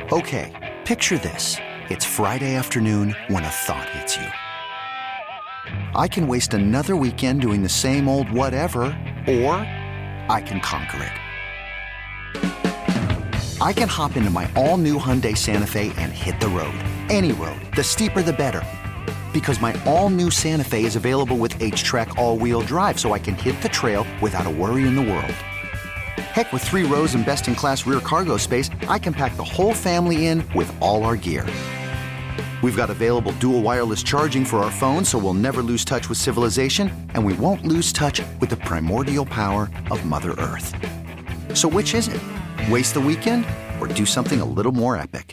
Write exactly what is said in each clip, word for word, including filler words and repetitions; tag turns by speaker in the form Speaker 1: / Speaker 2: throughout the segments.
Speaker 1: Okay, picture this. It's Friday afternoon when a thought hits you. I can waste another weekend doing the same old whatever, or I can conquer it. I can hop into my all-new Hyundai Santa Fe and hit the road. Any road. The steeper, the better. Because my all-new Santa Fe is available with H-Track all-wheel drive, so I can hit the trail without a worry in the world. Heck, with three rows and best-in-class rear cargo space, I can pack the whole family in with all our gear. We've got available dual wireless charging for our phones, so we'll never lose touch with civilization, and we won't lose touch with the primordial power of Mother Earth. So which is it? Waste the weekend or do something a little more epic?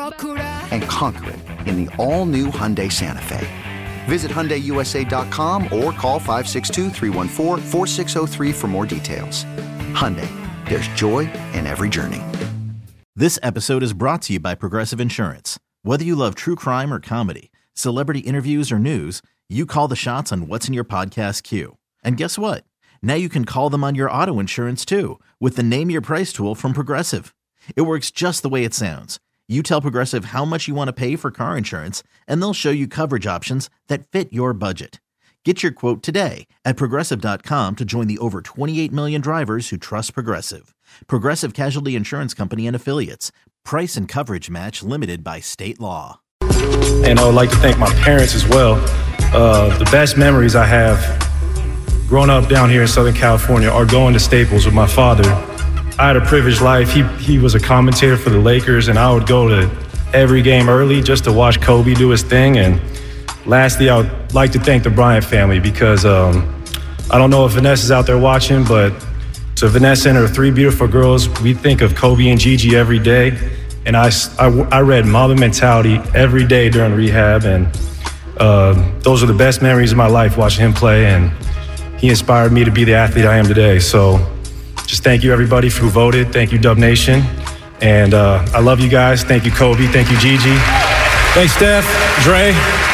Speaker 1: And conquer it in the all-new Hyundai Santa Fe. Visit Hyundai U S A dot com or call five six two, three one four, four six zero three for more details. Hyundai, there's joy in every journey.
Speaker 2: This episode is brought to you by Progressive Insurance. Whether you love true crime or comedy, celebrity interviews or news, you call the shots on what's in your podcast queue. And guess what? Now you can call them on your auto insurance too with the Name Your Price tool from Progressive. It works just the way it sounds. You tell Progressive how much you want to pay for car insurance, and they'll show you coverage options that fit your budget. Get your quote today at Progressive dot com to join the over twenty-eight million drivers who trust Progressive. Progressive Casualty Insurance Company and Affiliates. Price and coverage match limited by state law.
Speaker 3: And I would like to thank my parents as well. Uh, the best memories I have growing up down here in Southern California are going to Staples with my father. I had a privileged life. He he was a commentator for the Lakers, and I would go to every game early just to watch Kobe do his thing. And lastly, I would like to thank the Bryant family because um, I don't know if Vanessa is out there watching, but to Vanessa and her three beautiful girls, we think of Kobe and Gigi every day. And I, I, I read Mamba Mentality every day during rehab, and uh, those are the best memories of my life watching him play, and he inspired me to be the athlete I am today. So just thank you, everybody, who voted. Thank you, Dub Nation. And uh, I love you guys. Thank you, Kobe. Thank you, Gigi. Thanks, Steph, Dre.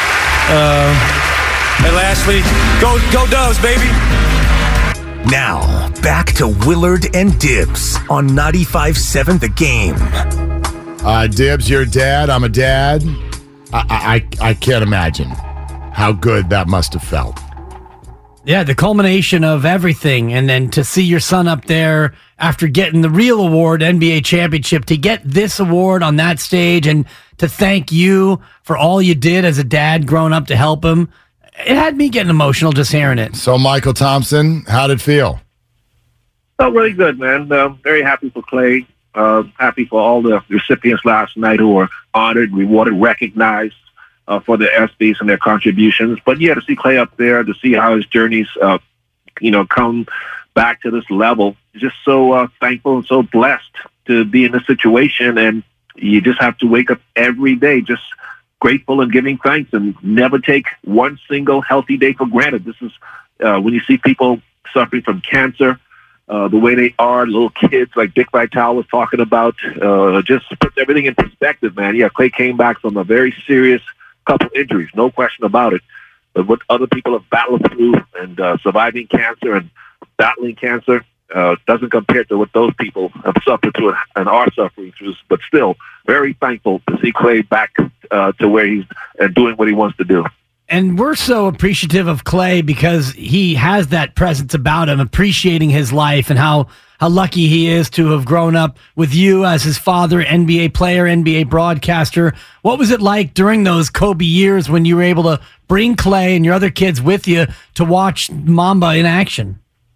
Speaker 3: Uh, and lastly, go, go Dubs, baby.
Speaker 4: Now, back to Willard and Dibbs on ninety-five seven The Game.
Speaker 5: Uh, Dibbs, you're a dad. I'm a dad. I, I, I can't imagine how good that must have felt.
Speaker 6: Yeah, the culmination of everything. And then to see your son up there after getting the real award, N B A championship, to get this award on that stage and to thank you for all you did as a dad growing up to help him. It had me getting emotional just hearing it.
Speaker 5: So, Michael Thompson, how did it feel?
Speaker 7: Felt really good, man. Uh, very happy for Clay. Uh, happy for all the recipients last night who were honored, rewarded, recognized uh, for their ESPYs and their contributions. But yeah, to see Clay up there, to see how his journeys, uh, you know, come back to this level, just so uh, thankful and so blessed to be in this situation. And you just have to wake up every day just grateful and giving thanks, and never take one single healthy day for granted. This is uh, when you see people suffering from cancer, uh, the way they are, little kids like Dick Vitale was talking about, uh, just puts everything in perspective, man. Yeah, Clay came back from a very serious couple injuries, no question about it. But what other people have battled through and uh, surviving cancer and battling cancer uh, doesn't compare to what those people have suffered through and are suffering through. But still, very thankful to see Clay back uh, to where he's uh, doing what he wants to do.
Speaker 6: And we're so appreciative of Clay because he has that presence about him, appreciating his life and how, how lucky he is to have grown up with you as his father, N B A player, N B A broadcaster. What was it like during those Kobe years when you were able to bring Clay and your other kids with you to watch Mamba in action?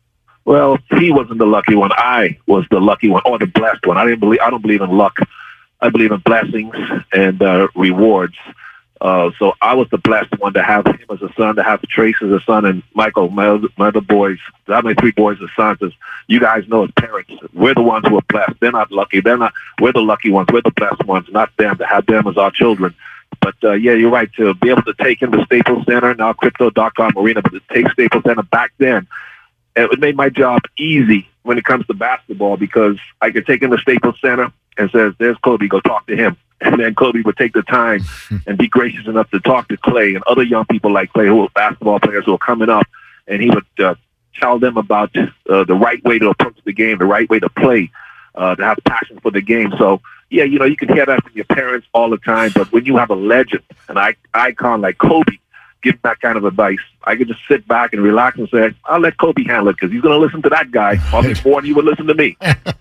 Speaker 7: Well, he wasn't the lucky one. I was the lucky one, or the blessed one. I didn't believe. I don't believe in luck. I believe in blessings and uh, rewards. Uh, so I was the blessed one to have him as a son, to have Trace as a son, and Michael, my other, my other boys. I have my three boys as sons. As you guys know, as parents, we're the ones who are blessed. They're not lucky. They're not. We're the lucky ones. We're the blessed ones, not them. To have them as our children. But uh, yeah, you're right. To be able to take him to Staples Center, now Crypto dot com Arena, but to take Staples Center back then, it made my job easy when it comes to basketball, because I could take him to Staples Center and says, "There's Kobe. Go talk to him." And then Kobe would take the time and be gracious enough to talk to Clay and other young people like Clay, who are basketball players who are coming up, and he would uh, tell them about uh, the right way to approach the game, the right way to play, uh, to have passion for the game. So, yeah, you know, you can hear that from your parents all the time, but when you have a legend, an icon like Kobe, give that kind of advice, I could just sit back and relax and say, I'll let Kobe handle it because he's going to listen to that guy probably more than you would listen to me.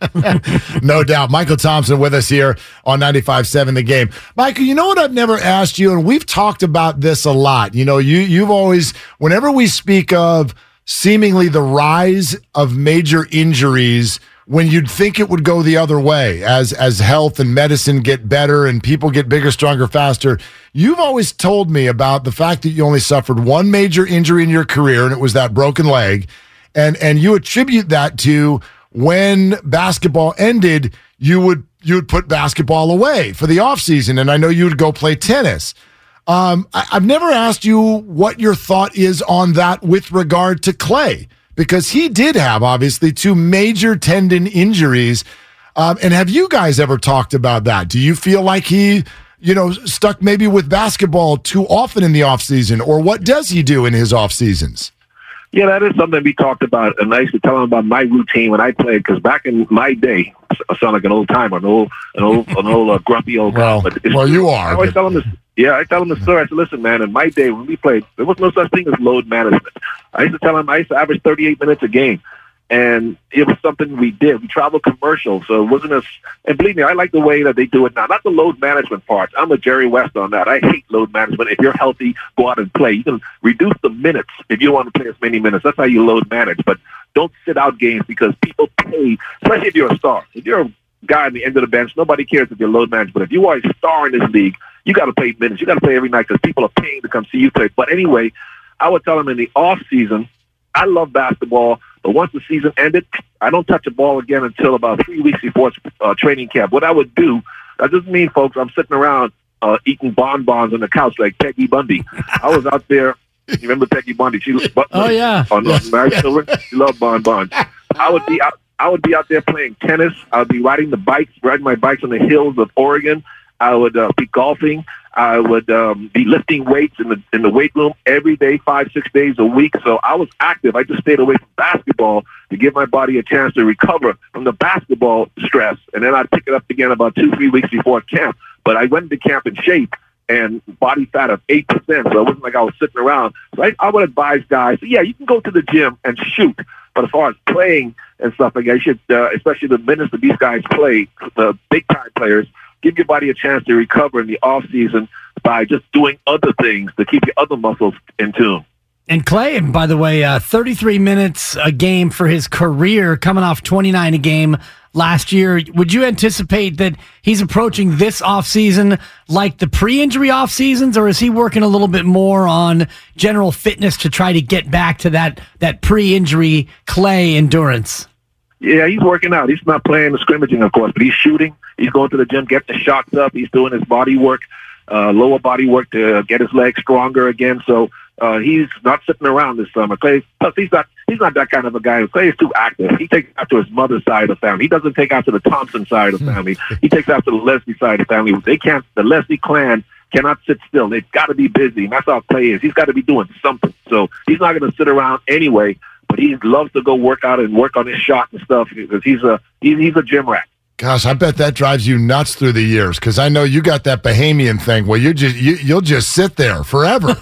Speaker 5: No doubt. Michael Thompson with us here on ninety-five point seven The Game. Michael, you know what I've never asked you, and we've talked about this a lot. You know, you, you've always, whenever we speak of seemingly the rise of major injuries, when you'd think it would go the other way as as health and medicine get better and people get bigger, stronger, faster, you've always told me about the fact that you only suffered one major injury in your career, and it was that broken leg, and and you attribute that to when basketball ended, you would you would put basketball away for the offseason, and I know you would go play tennis. Um, I, I've never asked you what your thought is on that with regard to Klay, because he did have, obviously, two major tendon injuries. Um, and have you guys ever talked about that? Do you feel like he, you know, stuck maybe with basketball too often in the offseason? Or what does he do in his off seasons?
Speaker 7: Yeah, that is something we talked about. And I used to tell him about my routine when I played, because back in my day, I sound like an old timer, an old, an old, an old uh, grumpy old guy.
Speaker 5: Well,
Speaker 7: but
Speaker 5: well you are.
Speaker 7: I always tell him this. Yeah, I tell him the story. I said, listen, man, in my day when we played, there was no such thing as load management. I used to tell him I used to average thirty-eight minutes a game. And it was something we did. We traveled commercial, so it wasn't as, and believe me, I like the way that they do it now. Not the load management part. I'm a Jerry West on that. I hate load management. If you're healthy, go out and play. You can reduce the minutes if you don't want to play as many minutes. That's how you load manage. But don't sit out games because people pay, especially if you're a star. If you're a guy on the end of the bench, nobody cares if you're load managed. But if you are a star in this league, you got to play minutes. You got to play every night because people are paying to come see you play. But anyway, I would tell them in the off season, I love basketball, but once the season ended, I don't touch a ball again until about three weeks before uh, training camp. What I would do, that doesn't mean, folks, I'm sitting around uh, eating bonbons on the couch like Peggy Bundy. I was out there. You remember Peggy Bundy? She was,
Speaker 6: oh yeah,
Speaker 7: on yes. Married Children. She loved bonbons. I would be out. I would be out there playing tennis. I would be riding the bikes, riding my bikes on the hills of Oregon. I would uh, be golfing. I would um, be lifting weights in the in the weight room every day, five, six days a week. So I was active. I just stayed away from basketball to give my body a chance to recover from the basketball stress. And then I'd pick it up again about two, three weeks before camp. But I went into camp in shape and body fat of eight percent. So it wasn't like I was sitting around. So I, I would advise guys, yeah, you can go to the gym and shoot. But as far as playing and stuff like that, you should, uh, especially the minutes that these guys play, the big-time players, give your body a chance to recover in the off season by just doing other things to keep your other muscles in tune.
Speaker 6: And Klay, by the way, uh, thirty-three minutes a game for his career, coming off twenty-nine a game last year. Would you anticipate that he's approaching this offseason like the pre-injury off seasons, or is he working a little bit more on general fitness to try to get back to that, that pre-injury Klay endurance?
Speaker 7: Yeah, he's working out. He's not playing the scrimmaging, of course, but he's shooting. He's going to the gym, getting the shots up. He's doing his body work, uh, lower body work to get his legs stronger again. So uh, he's not sitting around this summer. Klay, plus he's not he's not that kind of a guy. Klay is too active. He takes after his mother's side of the family. He doesn't take after the Thompson side of the family. He takes after the Leslie side of the family. They can't. The Leslie clan cannot sit still. They've got to be busy, and that's how Klay is. He's got to be doing something. So he's not going to sit around anyway. But he loves to go work out and work on his shot and stuff because he's a he's, he's a gym rat.
Speaker 5: Gosh, I bet that drives you nuts through the years because I know you got that Bahamian thing where you just you, you'll just sit there forever.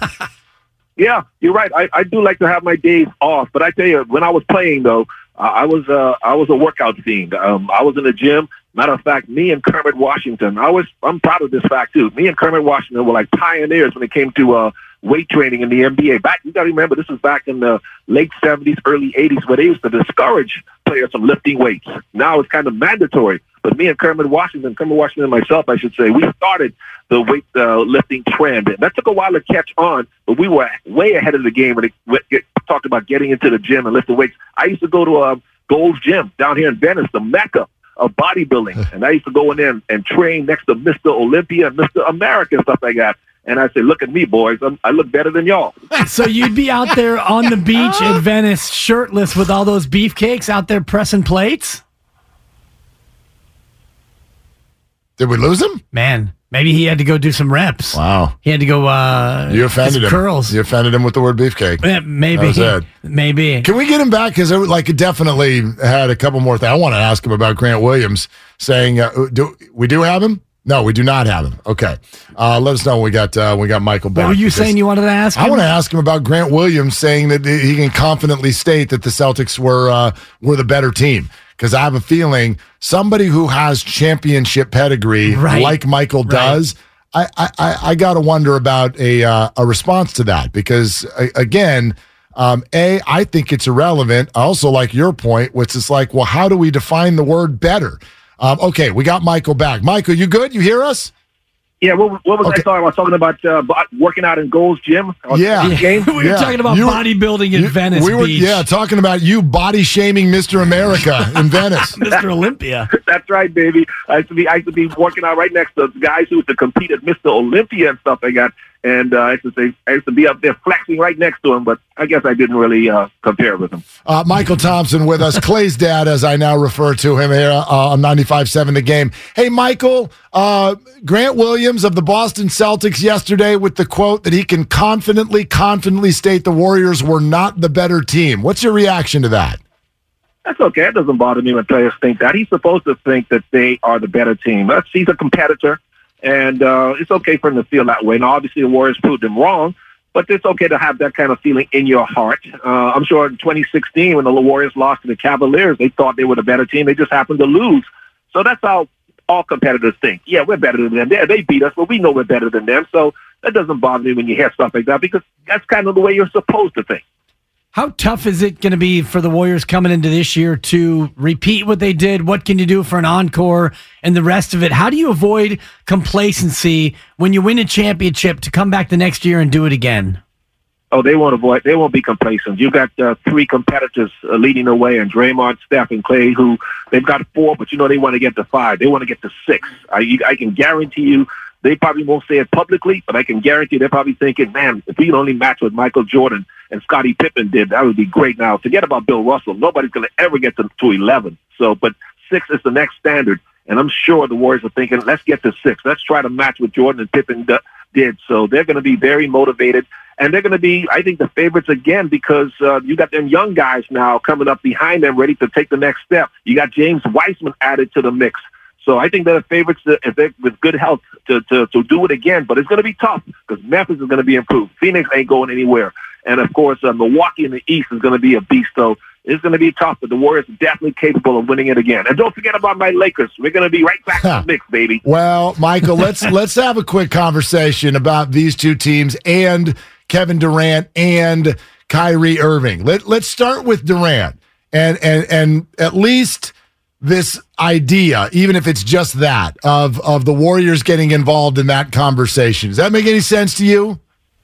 Speaker 7: Yeah, you're right. I, I do like to have my days off, but I tell you, when I was playing though, uh, I was uh, I was a workout fiend. Um, I was in the gym. Matter of fact, me and Kermit Washington, I was I'm proud of this fact too. Me and Kermit Washington were like pioneers when it came to uh, weight training in the N B A. Back, you got to remember, this was back in the late seventies, early eighties, where they used to discourage players from lifting weights. Now it's kind of mandatory. But me and Kermit Washington, Kermit Washington and myself, I should say, we started the weight uh, lifting trend. And that took a while to catch on, but we were way ahead of the game when it, it talked about getting into the gym and lifting weights. I used to go to uh, Gold's Gym down here in Venice, the Mecca of bodybuilding. And I used to go in there and, and train next to Mister Olympia and Mister America and stuff like that. And I say, look at me, boys. I'm, I look better than y'all.
Speaker 6: So you'd be out there on the beach in Venice, shirtless with all those beefcakes out there pressing plates?
Speaker 5: Did we lose him?
Speaker 6: Man, maybe he had to go do some reps.
Speaker 5: Wow.
Speaker 6: He had to go uh
Speaker 5: You offended him.
Speaker 6: Curls.
Speaker 5: You offended him with the word beefcake.
Speaker 6: Yeah, maybe.
Speaker 5: That was it.
Speaker 6: Maybe.
Speaker 5: Can we get him back? Because like it definitely had a couple more things. I want to ask him about Grant Williams saying, uh, do we do have him? No, we do not have him. Okay. Uh, let us know when we got, uh, we got Michael back.
Speaker 6: What were you saying you wanted to ask him?
Speaker 5: I want to ask him about Grant Williams saying that he can confidently state that the Celtics were uh, were the better team. Because I have a feeling somebody who has championship pedigree,
Speaker 6: right.
Speaker 5: like Michael
Speaker 6: right.
Speaker 5: does, I I, I got to wonder about a uh, a response to that. Because again, um, a I think it's irrelevant. I also like your point, which is like, well, how do we define the word better? Um, okay, we got Michael back. Michael, you good? You hear us?
Speaker 7: Yeah, what, what was
Speaker 5: Okay.
Speaker 7: I talking about? I was talking about uh, bo- working out in Gold's Gym.
Speaker 5: Yeah.
Speaker 7: The game.
Speaker 6: we were
Speaker 5: Yeah.
Speaker 6: talking about
Speaker 5: You were-
Speaker 6: bodybuilding in
Speaker 5: You-
Speaker 6: Venice
Speaker 5: we were,
Speaker 6: Beach.
Speaker 5: Yeah, talking about you body shaming Mister America in Venice.
Speaker 6: Mister Olympia.
Speaker 7: That's right, baby. I used to be, I used to be working out right next to guys who used to compete at Mister Olympia and stuff like that. And uh, I used to say, I used to be up there flexing right next to him, but I guess I didn't really uh, compare with him.
Speaker 5: Uh, Michael Thompson with us, Clay's dad, as I now refer to him here uh, on ninety-five seven The Game. Hey, Michael, uh, Grant Williams of the Boston Celtics yesterday with the quote that he can confidently, confidently state the Warriors were not the better team. What's your reaction to that?
Speaker 7: That's okay. It doesn't bother me when players think that. He's supposed to think that they are the better team. That's, he's a competitor. And uh, it's okay for him to feel that way. Now, obviously, the Warriors proved him wrong, but it's okay to have that kind of feeling in your heart. Uh, I'm sure in twenty sixteen, when the Warriors lost to the Cavaliers, they thought they were the better team. They just happened to lose. So that's how all competitors think. Yeah, we're better than them. They, they beat us, but we know we're better than them. So that doesn't bother me when you hear stuff like that, because that's kind of the way you're supposed to think.
Speaker 6: How tough is it going to be for the Warriors coming into this year to repeat what they did? What can you do for an encore and the rest of it? How do you avoid complacency when you win a championship to come back the next year and do it again?
Speaker 7: Oh, they won't avoid. They won't be complacent. You got uh, three competitors uh, leading the way, and Draymond, Steph, and Clay, who they've got four, but you know they want to get to five. They want to get to six. I, you, I can guarantee you. They probably won't say it publicly, but I can guarantee they're probably thinking, man, if we can only match what Michael Jordan and Scottie Pippen did, that would be great. Now, forget about Bill Russell. Nobody's going to ever get to, to eleven. So, but six is the next standard. And I'm sure the Warriors are thinking, let's get to six. Let's try to match what Jordan and Pippen d- did. So they're going to be very motivated. And they're going to be, I think, the favorites again, because uh, you got them young guys now coming up behind them ready to take the next step. You got James Wiseman added to the mix. So I think they're the favorites to, if they're with good health to, to, to do it again. But it's going to be tough because Memphis is going to be improved. Phoenix ain't going anywhere. And, of course, uh, Milwaukee in the East is going to be a beast. So it's going to be tough, but the Warriors are definitely capable of winning it again. And don't forget about my Lakers. We're going to be right back in the mix, baby.
Speaker 5: Well, Michael, let's let's have a quick conversation about these two teams and Kevin Durant and Kyrie Irving. Let, let's start with Durant. And, and, and at least – this idea, even if it's just that, of of the Warriors getting involved in that conversation. Does that make any sense to you?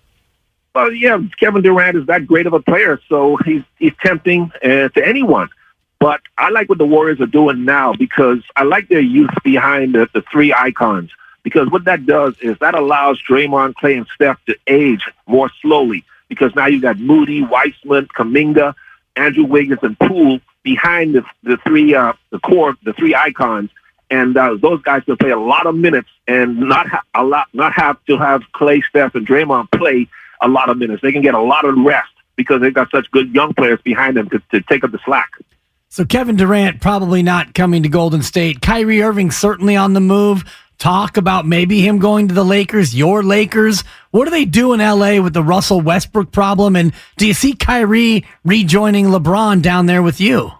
Speaker 7: Well, yeah, Kevin Durant is that great of a player, so he's he's tempting uh, to anyone. But I like what the Warriors are doing now because I like their youth behind the, the three icons. Because what that does is that allows Draymond, Clay, and Steph to age more slowly. Because now you got Moody, Weissman, Kuminga, Andrew Wiggins, and Poole behind the the three uh, the core the three icons, and uh, those guys can play a lot of minutes and not ha- a lot not have to have Clay, Steph, and Draymond play a lot of minutes. They can get a lot of rest because they've got such good young players behind them to, to take up the slack.
Speaker 6: So Kevin Durant probably not coming to Golden State. Kyrie Irving certainly on the move. Talk about maybe him going to the Lakers, your Lakers. What do they do in L A with the Russell Westbrook problem? And do you see Kyrie rejoining LeBron down there with you?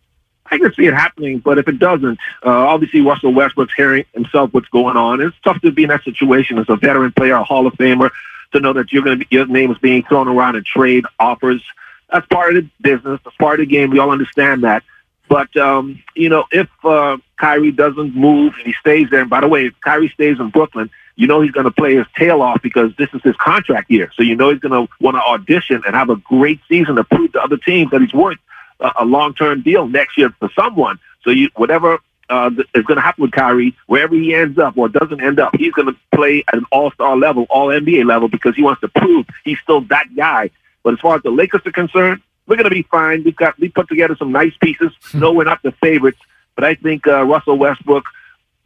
Speaker 7: I can see it happening, but if it doesn't, uh, obviously Russell Westbrook's hearing himself what's going on. It's tough to be in that situation as a veteran player, a Hall of Famer, to know that you're going to be, your name is being thrown around in trade offers. That's part of the business. That's part of the game. We all understand that. But, um, you know, if uh, Kyrie doesn't move and he stays there, and by the way, if Kyrie stays in Brooklyn, you know he's going to play his tail off because this is his contract year. So you know he's going to want to audition and have a great season to prove to other teams that he's worth a, a long-term deal next year for someone. So you, whatever uh, is going to happen with Kyrie, wherever he ends up or doesn't end up, he's going to play at an all-star level, all N B A level, because he wants to prove he's still that guy. But as far as the Lakers are concerned, we're going to be fine. We've got we put together some nice pieces. No, we're not the favorites, but I think uh, Russell Westbrook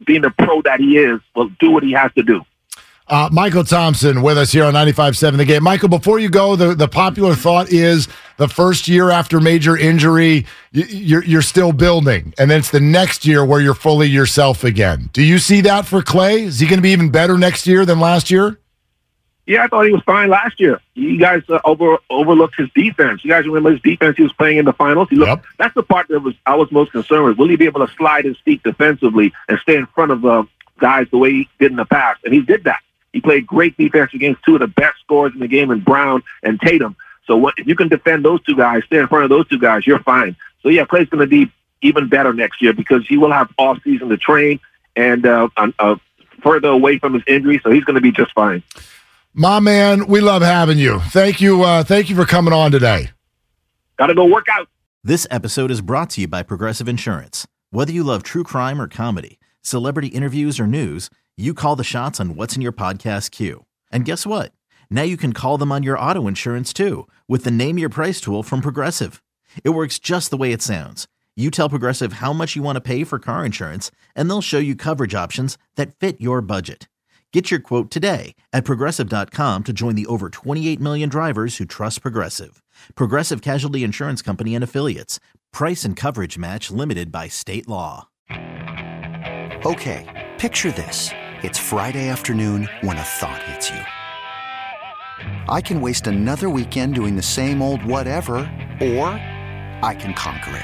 Speaker 7: being the pro that he is, will do what he has to do.
Speaker 5: Uh, Michael Thompson with us here on ninety-five point seven The Game. Michael, before you go, the, the popular thought is the first year after major injury, you, you're, you're still building, and then it's the next year where you're fully yourself again. Do you see that for Klay? Is he going to be even better next year than last year?
Speaker 7: Yeah, I thought he was fine last year. You guys uh, over overlooked his defense. You guys remember his defense he was playing in the finals? He looked, yep. That's the part that was I was most concerned with. Will he be able to slide his feet defensively and stay in front of uh, guys the way he did in the past? And he did that. He played great defense against two of the best scorers in the game in Brown and Tatum. So what, if you can defend those two guys, stay in front of those two guys, you're fine. So, yeah, Klay's going to be even better next year because he will have off-season to train and uh, uh, further away from his injury, so he's going to be just fine.
Speaker 5: My man, we love having you. Thank you. Uh, thank you for coming on today.
Speaker 7: Got to go work out.
Speaker 2: This episode is brought to you by Progressive Insurance. Whether you love true crime or comedy, celebrity interviews or news, you call the shots on what's in your podcast queue. And guess what? Now you can call them on your auto insurance too with the Name Your Price tool from Progressive. It works just the way it sounds. You tell Progressive how much you want to pay for car insurance, and they'll show you coverage options that fit your budget. Get your quote today at Progressive dot com to join the over twenty-eight million drivers who trust Progressive. Progressive Casualty Insurance Company and Affiliates. Price and coverage match limited by state law.
Speaker 1: Okay, picture this. It's Friday afternoon when a thought hits you. I can waste another weekend doing the same old whatever, or I can conquer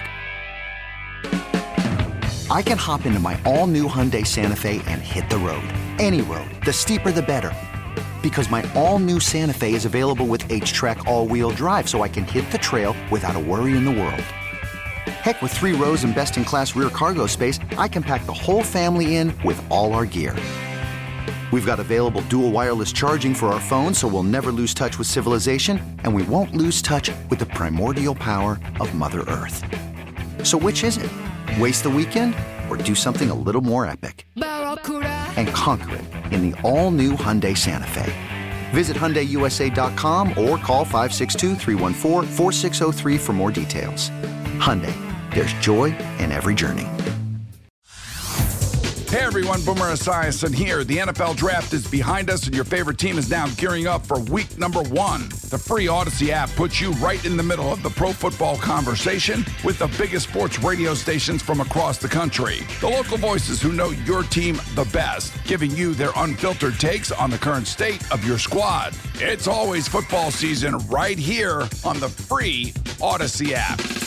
Speaker 1: it. I can hop into my all-new Hyundai Santa Fe and hit the road. Any road. The steeper, the better. Because my all-new Santa Fe is available with H-Track all-wheel drive, so I can hit the trail without a worry in the world. Heck, with three rows and best-in-class rear cargo space, I can pack the whole family in with all our gear. We've got available dual wireless charging for our phones, so we'll never lose touch with civilization, and we won't lose touch with the primordial power of Mother Earth. So which is it? Waste the weekend or do something a little more epic? And conquer it in the all-new Hyundai Santa Fe. Visit Hyundai U S A dot com or call five six two, three one four, four six zero three for more details. Hyundai, there's joy in every journey.
Speaker 8: Hey everyone, Boomer Esiason here. The N F L Draft is behind us and your favorite team is now gearing up for week number one. The free Odyssey app puts you right in the middle of the pro football conversation with the biggest sports radio stations from across the country. The local voices who know your team the best, giving you their unfiltered takes on the current state of your squad. It's always football season right here on the free Odyssey app.